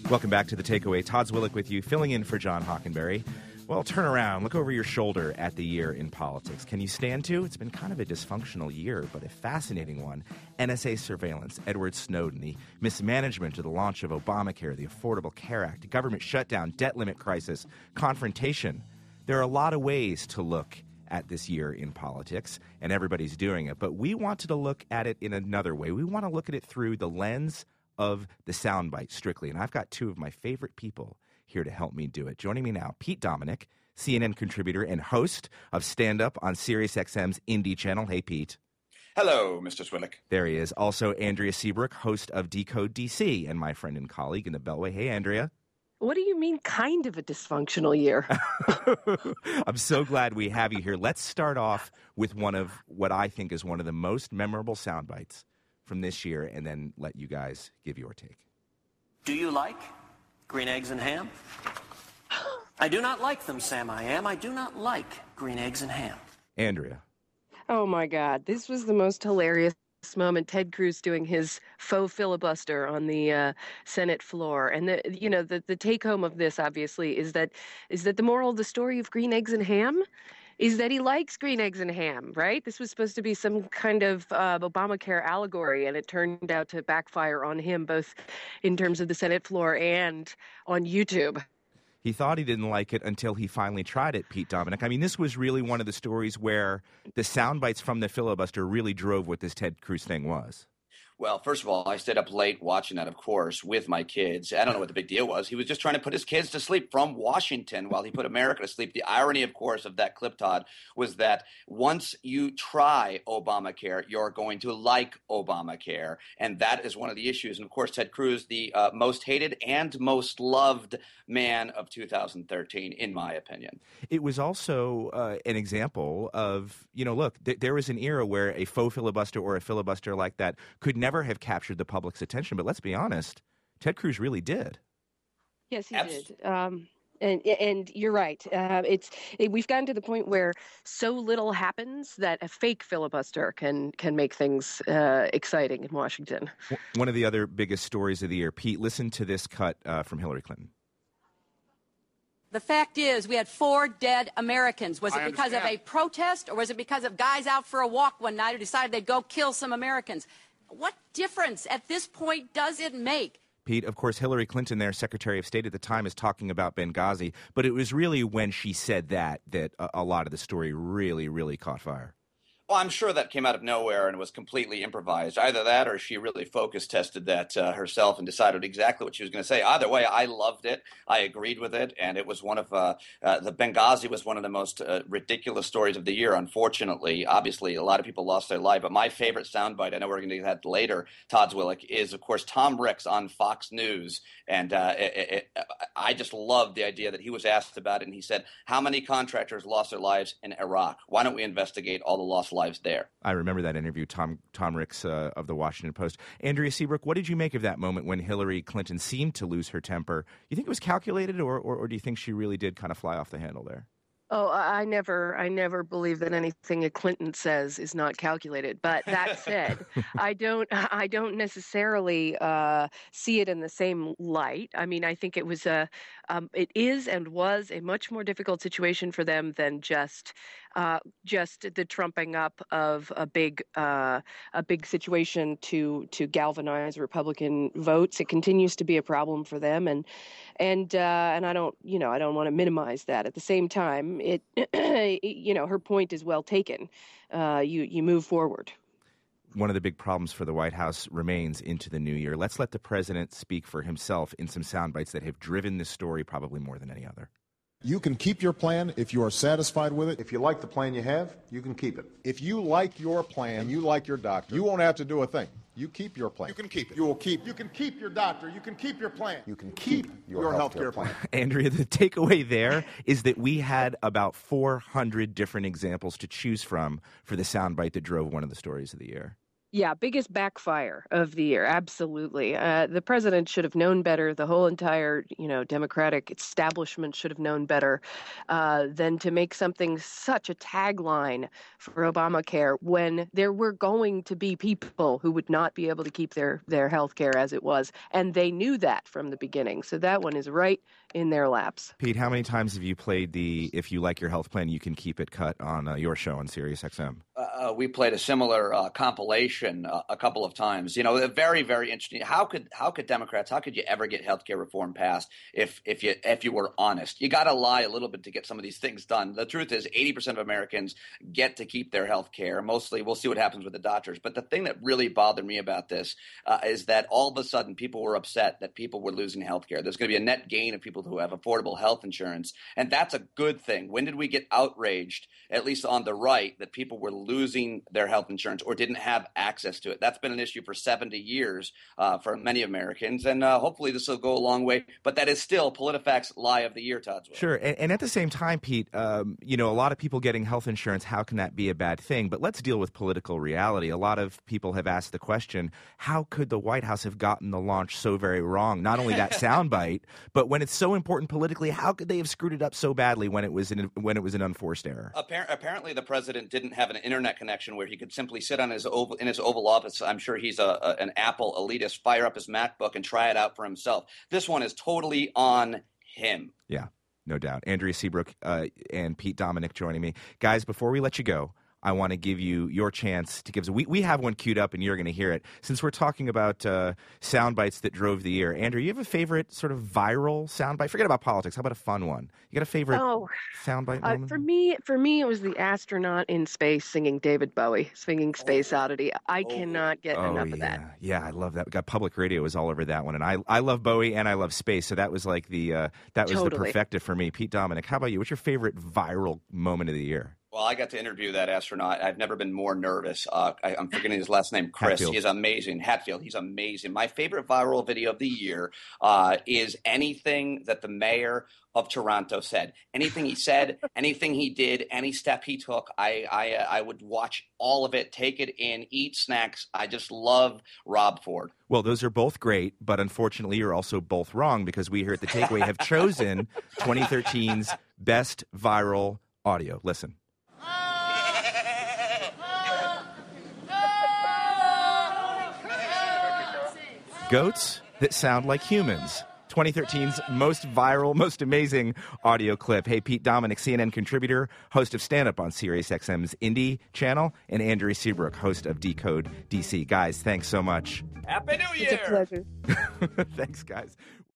Welcome back to The Takeaway. Todd Zwillich with you, filling in for John Hockenberry. Well, turn around. Look over your shoulder at the year in politics. Can you stand to? It's been kind of a dysfunctional year, but a fascinating one. NSA surveillance, Edward Snowden, the mismanagement of the launch of Obamacare, the Affordable Care Act, government shutdown, debt limit crisis, confrontation. There are a lot of ways to look at this year in politics, and everybody's doing it. But we wanted to look at it in another way. We want to look at it through the lens of the soundbite strictly. And I've got two of my favorite people here to help me do it. Joining me now, Pete Dominick, CNN contributor and host of Stand Up on SiriusXM's Indie Channel. Hey, Pete. Hello, Mr. Zwillich. There he is. Also, Andrea Seabrook, host of Decode DC, and my friend and colleague in the Beltway. Hey, Andrea. What do you mean kind of a dysfunctional year? I'm so glad we have you here. Let's start off with one of what I think is one of the most memorable sound bites from this year, and then let you guys give your take. Do you like green eggs and ham? I do not like them, Sam I am. I do not like green eggs and ham. Andrea. Oh, my God. This was the most hilarious moment. Ted Cruz doing his faux filibuster on the Senate floor. And, the take-home of this, obviously, is that the moral of the story of green eggs and ham is that he likes green eggs and ham, right? This was supposed to be some kind of Obamacare allegory, and it turned out to backfire on him, both in terms of the Senate floor and on YouTube. He thought he didn't like it until he finally tried it, Pete Dominick. I mean, this was really one of the stories where the sound bites from the filibuster really drove what this Ted Cruz thing was. Well, first of all, I stayed up late watching that, of course, with my kids. I don't know what the big deal was. He was just trying to put his kids to sleep from Washington while he put America to sleep. The irony, of course, of that clip, Todd, was that once you try Obamacare, you're going to like Obamacare. And that is one of the issues. And, of course, Ted Cruz, the most hated and most loved man of 2013, in my opinion. It was also an example of, look, there was an era where a faux filibuster or a filibuster like that could never have captured the public's attention. But let's be honest, Ted Cruz really did. Yes, he did. And you're right. We've gotten to the point where so little happens that a fake filibuster can make things exciting in Washington. One of the other biggest stories of the year, Pete, listen to this cut from Hillary Clinton. The fact is, we had 4 dead Americans. Was it because of a protest, or was it because of guys out for a walk one night who decided they'd go kill some Americans? What difference at this point does it make? Pete, of course, Hillary Clinton, their Secretary of State at the time, is talking about Benghazi, but it was really when she said that a lot of the story really, really caught fire. Well, I'm sure that came out of nowhere and was completely improvised. Either that or she really focus tested that herself and decided exactly what she was going to say. Either way, I loved it. I agreed with it. And it was one of the Benghazi was one of the most ridiculous stories of the year, unfortunately. Obviously, a lot of people lost their life. But my favorite soundbite, I know we're going to do that later, Todd Zwillich, is, of course, Tom Ricks on Fox News. And I just loved the idea that he was asked about it. And he said, how many contractors lost their lives in Iraq? Why don't we investigate all the lost lives there? I remember that interview, Tom Ricks of the Washington Post. Andrea Seabrook, what did you make of that moment when Hillary Clinton seemed to lose her temper? You think it was calculated, or do you think she really did kind of fly off the handle there? Oh, I never believe that anything a Clinton says is not calculated. But that said, I don't necessarily see it in the same light. I mean, I think it it is and was a much more difficult situation for them than just the trumping up of a big situation to galvanize Republican votes. It continues to be a problem for them, and I don't want to minimize that. At the same time, her point is well taken. You move forward. One of the big problems for the White House remains into the new year. Let's let the president speak for himself in some sound bites that have driven this story probably more than any other. You can keep your plan if you are satisfied with it. If you like the plan you have, you can keep it. If you like your plan and you like your doctor, you won't have to do a thing. You keep your plan. You can keep it. You will keep. You can keep your doctor. You can keep your plan. You can keep your healthcare plan. Andrea, the takeaway there is that we had about 400 different examples to choose from for the soundbite that drove one of the stories of the year. Yeah, biggest backfire of the year. Absolutely. The president should have known better. The whole entire, Democratic establishment should have known better than to make something such a tagline for Obamacare when there were going to be people who would not be able to keep their health care as it was. And they knew that from the beginning. So that one is right in their laps. Pete, how many times have you played the "If you like your health plan, you can keep it" cut on your show on Sirius XM? We played a similar compilation a couple of times. Very, very interesting. How could Democrats? How could you ever get healthcare reform passed if you were honest? You got to lie a little bit to get some of these things done. The truth is, 80% of Americans get to keep their health care. Mostly, we'll see what happens with the doctors. But the thing that really bothered me about this is that all of a sudden, people were upset that people were losing health care. There's going to be a net gain of people who have affordable health insurance, and that's a good thing. When did we get outraged, at least on the right, that people were losing their health insurance or didn't have access to it? That's been an issue for 70 years for many Americans, and hopefully this will go a long way. But that is still PolitiFact's lie of the year, Todswell. Sure, and at the same time, Pete, a lot of people getting health insurance, how can that be a bad thing? But let's deal with political reality. A lot of people have asked the question, how could the White House have gotten the launch so very wrong? Not only that soundbite, but when it's so important politically, how could they have screwed it up so badly when it was an unforced error? Apparently, the president didn't have an internet connection where he could simply sit on his Oval Office. I'm sure he's an Apple elitist, fire up his MacBook and try it out for himself. This one is totally on him. Yeah, no doubt. Andrea Seabrook and Pete Dominick joining me. Guys, before we let you go, I want to give you your chance to give us. We have one queued up, and you're going to hear it. Since we're talking about sound bites that drove the year, Andrew, you have a favorite sort of viral sound bite? Forget about politics. How about a fun one? You got a favorite sound bite moment? For me, it was the astronaut in space singing David Bowie, singing Space Oddity. I cannot get enough of that. Yeah, I love that. We got public radio was all over that one, and I love Bowie and I love space, so that was like the the perfecta for me. Pete Dominick, how about you? What's your favorite viral moment of the year? Well, I got to interview that astronaut. I've never been more nervous. I'm forgetting his last name, Chris. Hatfield. He's amazing. Hatfield, he's amazing. My favorite viral video of the year is anything that the mayor of Toronto said. Anything he said, anything he did, any step he took, I would watch all of it, take it in, eat snacks. I just love Rob Ford. Well, those are both great, but unfortunately you're also both wrong because we here at The Takeaway have chosen 2013's best viral audio. Listen. Goats that sound like humans. 2013's most viral, most amazing audio clip. Hey, Pete Dominick, CNN contributor, host of Stand Up on SiriusXM's Indie channel, and Andrea Seabrook, host of Decode DC. Guys, thanks so much. Happy New Year! It's a pleasure. Thanks, guys.